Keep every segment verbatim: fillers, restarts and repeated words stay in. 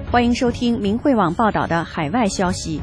欢迎收听明慧网报道的海外消息。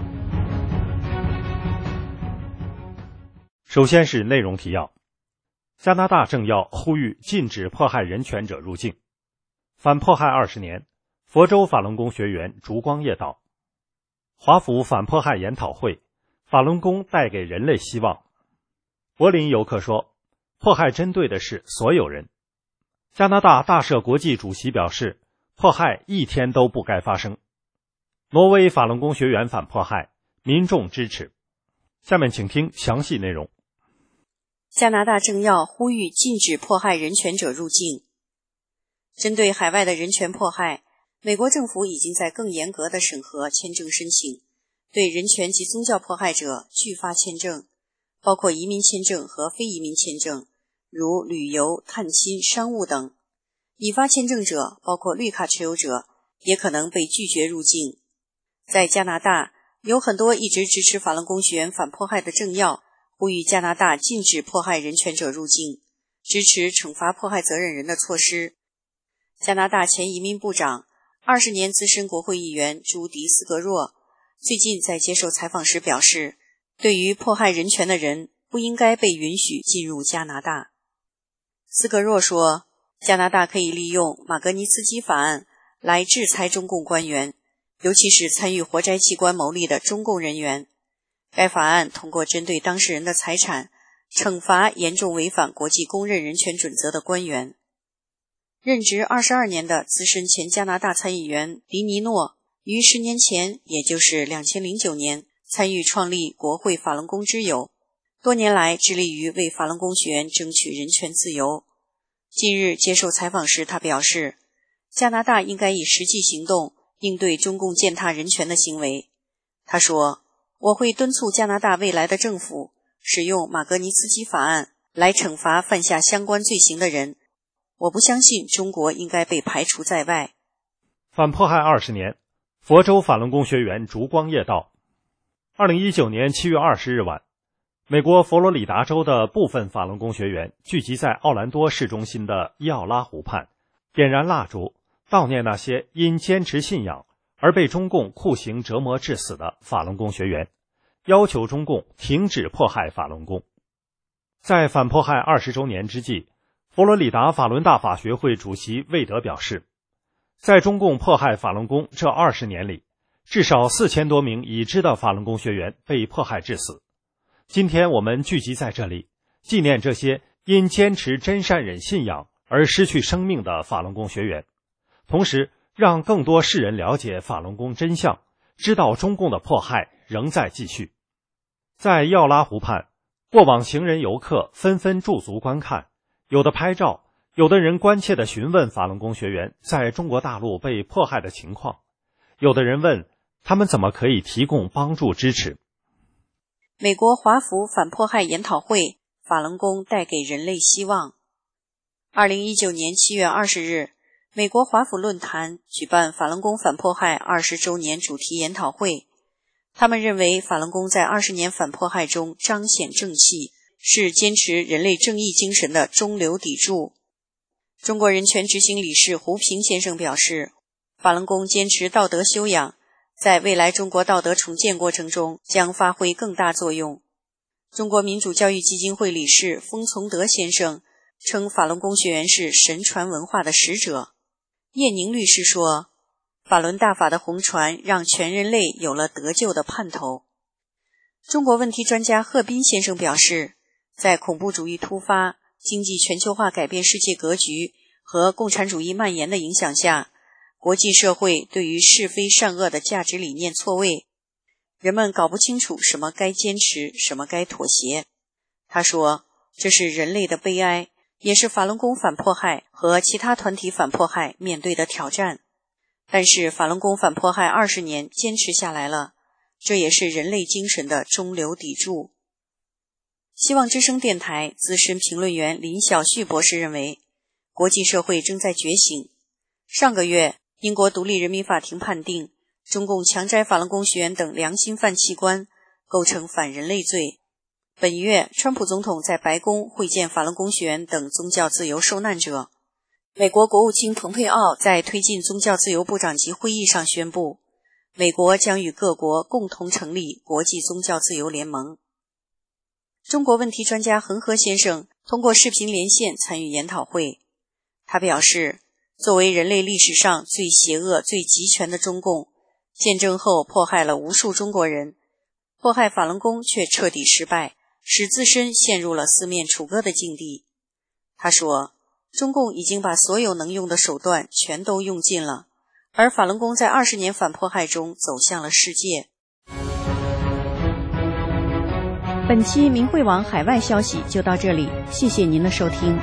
首先是内容提要：加拿大政要呼吁禁止迫害人权者入境；反迫害二十年，佛州法轮功学员烛光夜道；华府反迫害研讨会，法轮功带给人类希望；柏林游客说，迫害针对的是所有人；加拿大大赦国际主席表示，迫害一天都不该发生；挪威法轮功学员反迫害，民众支持。下面请听详细内容。 加拿大政要呼吁禁止迫害人权者入境。针对海外的人权迫害，美国政府已经在更严格的审核签证申请，对人权及宗教迫害者拒发签证，包括移民签证和非移民签证，如旅游、探亲、商务等。已发签证者，包括绿卡持有者，也可能被拒绝入境。在加拿大，有很多一直支持法轮功学员反迫害的政要呼吁加拿大禁止迫害人权者入境，支持惩罚迫害责任人的措施。加拿大前移民部长、二十年资深国会议员朱迪斯格若最近在接受采访时表示，对于迫害人权的人不应该被允许进入加拿大。斯格若说，加拿大可以利用马格尼茨基法案来制裁中共官员，尤其是参与活摘器官牟利的中共人员。该法案通过针对当事人的财产，惩罚严重违反国际公认人权准则的官员。任职二十二年的资深前加拿大参议员迪尼诺于十年前，也就是二零零九年，参与创立国会法轮功之友，多年来致力于为法轮功学员争取人权自由。近日接受采访时，他表示，加拿大应该以实际行动应对中共践踏人权的行为。他说，我会敦促加拿大未来的政府使用马格尼茨基法案来惩罚犯下相关罪行的人。我不相信中国应该被排除在外。 反迫害二十年，佛州法轮功学员烛光夜道。二零一九年七月二十日晚，美国佛罗里达州的部分法轮功学员聚集在奥兰多市中心的伊奥拉湖畔，点燃蜡烛，悼念那些因坚持信仰而被中共酷刑折磨致死的法轮功学员，要求中共停止迫害法轮功。在反迫害二十周年之际，佛罗里达法轮大法学会主席魏德表示，在中共迫害法轮功这二十年里，至少四千多名已知的法轮功学员被迫害致死。今天我们聚集在这里，纪念这些因坚持真善忍信仰而失去生命的法轮功学员，同时让更多世人了解法轮功真相，知道中共的迫害仍在继续。在药拉湖畔，过往行人游客纷纷驻足观看，有的拍照，有的人关切地询问法轮功学员在中国大陆被迫害的情况，有的人问他们怎么可以提供帮助支持。 美国华府反迫害研讨会，法轮功带给人类希望。二零一九年七月二十日，美国华府论坛举办法轮功反迫害二十周年主题研讨会。他们认为法轮功在二十年反迫害中彰显正气，是坚持人类正义精神的中流砥柱。中国人权执行理事胡平先生表示，法轮功坚持道德修养，在未来中国道德重建过程中将发挥更大作用。中国民主教育基金会理事封从德先生称，法轮功学员是神传文化的使者。叶宁律师说，法轮大法的红传让全人类有了得救的盼头。中国问题专家贺斌先生表示，在恐怖主义突发、经济全球化改变世界格局和共产主义蔓延的影响下，国际社会对于是非善恶的价值理念错位，人们搞不清楚什么该坚持，什么该妥协。他说，这是人类的悲哀，也是法轮功反迫害和其他团体反迫害面对的挑战。但是法轮功反迫害二十年坚持下来了，这也是人类精神的中流砥柱。希望之声电台资深评论员林晓旭博士认为，国际社会正在觉醒。上个月，英国独立人民法庭判定中共强摘法轮功学员等良心犯器官构成反人类罪。本月，川普总统在白宫会见法轮功学员等宗教自由受难者。 美国国务卿蓬佩奥在推进宗教自由部长级会议上宣布，美国将与各国共同成立国际宗教自由联盟。中国问题专家恒河先生通过视频连线参与研讨会，他表示，作为人类历史上最邪恶、最集权的中共，建政后迫害了无数中国人，迫害法轮功却彻底失败，使自身陷入了四面楚歌的境地。他说，中共已经把所有能用的手段全都用尽了，而法轮功在二十年反迫害中走向了世界。 本期明慧网海外消息就到这里，谢谢您的收听。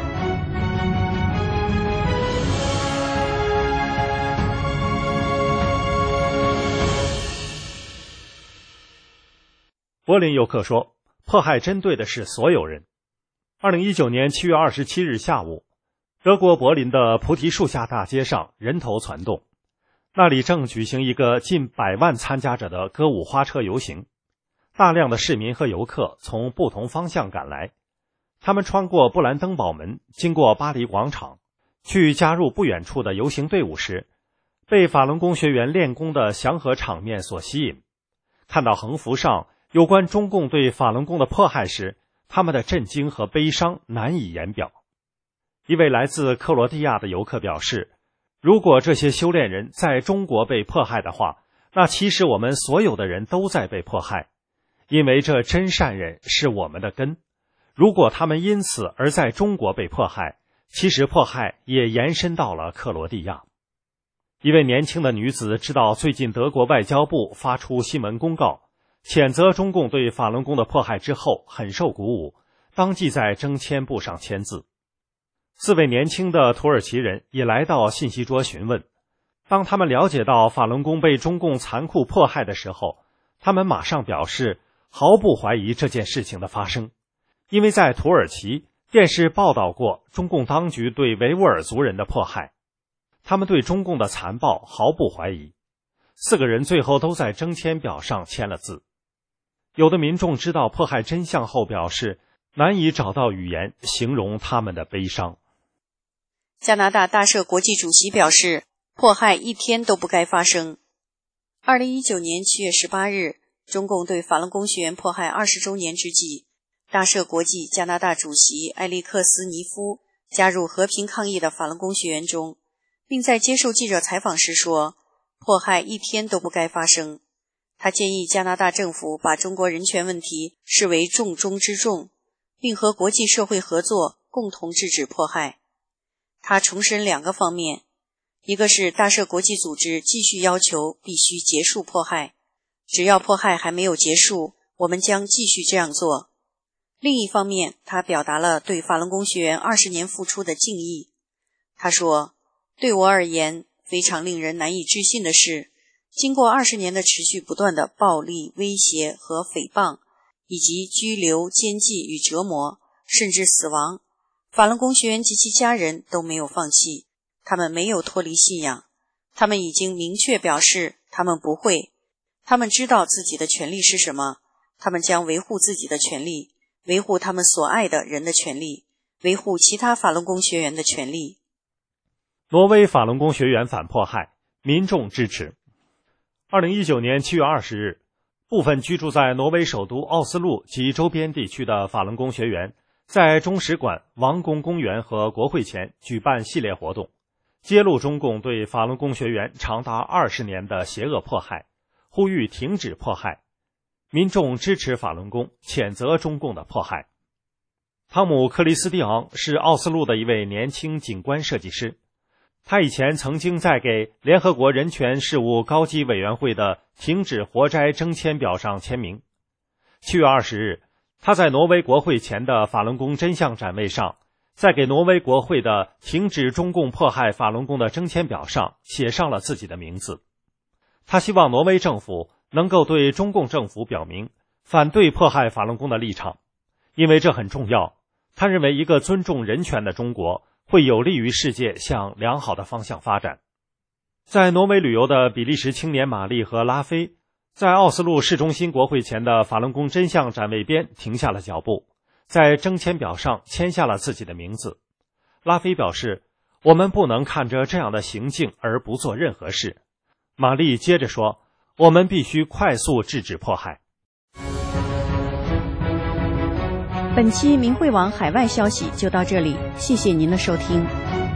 柏林游客说，迫害针对的是所有人。二零一九年七月二十七日下午，德国柏林的菩提树下大街上人头攒动，那里正举行一个近百万参加者的歌舞花车游行。大量的市民和游客从不同方向赶来，他们穿过布兰登堡门，经过巴黎广场，去加入不远处的游行队伍时，被法轮功学员练功的祥和场面所吸引。看到横幅上有关中共对法轮功的迫害时，他们的震惊和悲伤难以言表。一位来自克罗地亚的游客表示，如果这些修炼人在中国被迫害的话，那其实我们所有的人都在被迫害，因为这真善人是我们的根。如果他们因此而在中国被迫害，其实迫害也延伸到了克罗地亚。一位年轻的女子知道最近德国外交部发出新闻公告，谴责中共对法轮功的迫害之后，很受鼓舞，当即在征签簿上签字。四位年轻的土耳其人也来到信息桌询问，当他们了解到法轮功被中共残酷迫害的时候，他们马上表示毫不怀疑这件事情的发生，因为在土耳其电视报道过中共当局对维吾尔族人的迫害，他们对中共的残暴毫不怀疑。四个人最后都在征签表上签了字。有的民众知道迫害真相后表示，难以找到语言形容他们的悲伤。 加拿大大赦国际主席表示，迫害一天都不该发生。二零一九年七月十八日，中共对法轮功学员迫害二十周年之际，大赦国际加拿大主席埃利克斯·尼夫加入和平抗议的法轮功学员中，并在接受记者采访时说，迫害一天都不该发生。他建议加拿大政府把中国人权问题视为重中之重，并和国际社会合作，共同制止迫害。他重申两个方面，一个是大赦国际组织继续要求必须结束迫害，只要迫害还没有结束，我们将继续这样做。另一方面，他表达了对法轮功学员二十年付出的敬意。他说，对我而言，非常令人难以置信的是，经过二十年的持续不断的暴力、威胁和诽谤，以及拘留、监禁与折磨，甚至死亡，法轮功学员及其家人都没有放弃，他们没有脱离信仰，他们已经明确表示他们不会，他们知道自己的权利是什么，他们将维护自己的权利，维护他们所爱的人的权利，维护其他法轮功学员的权利。 挪威法轮功学员反迫害，民众支持。二零一九年七月二十日，部分居住在挪威首都奥斯陆及周边地区的法轮功学员在中使馆、王宫公园和国会前举办系列活动，揭露中共对法轮功学员长达二十年的邪恶迫害，呼吁停止迫害。民众支持法轮功，谴责中共的迫害。汤姆·克里斯蒂昂是奥斯陆的一位年轻景观设计师，他以前曾经在给联合国人权事务高级委员会的停止活摘征签表上签名。七月二十日，他在挪威国会前的法轮功真相展位上，在给挪威国会的停止中共迫害法轮功的征签表上写上了自己的名字。他希望挪威政府能够对中共政府表明反对迫害法轮功的立场，因为这很重要。他认为一个尊重人权的中国会有利于世界向良好的方向发展。在挪威旅游的比利时青年玛丽和拉菲在奥斯陆市中心国会前的法轮功真相展位边停下了脚步，在征签表上签下了自己的名字。拉菲表示， 我们不能看着这样的行径而不做任何事。玛丽接着说，我们必须快速制止迫害。 本期明慧网海外消息就到这里，谢谢您的收听。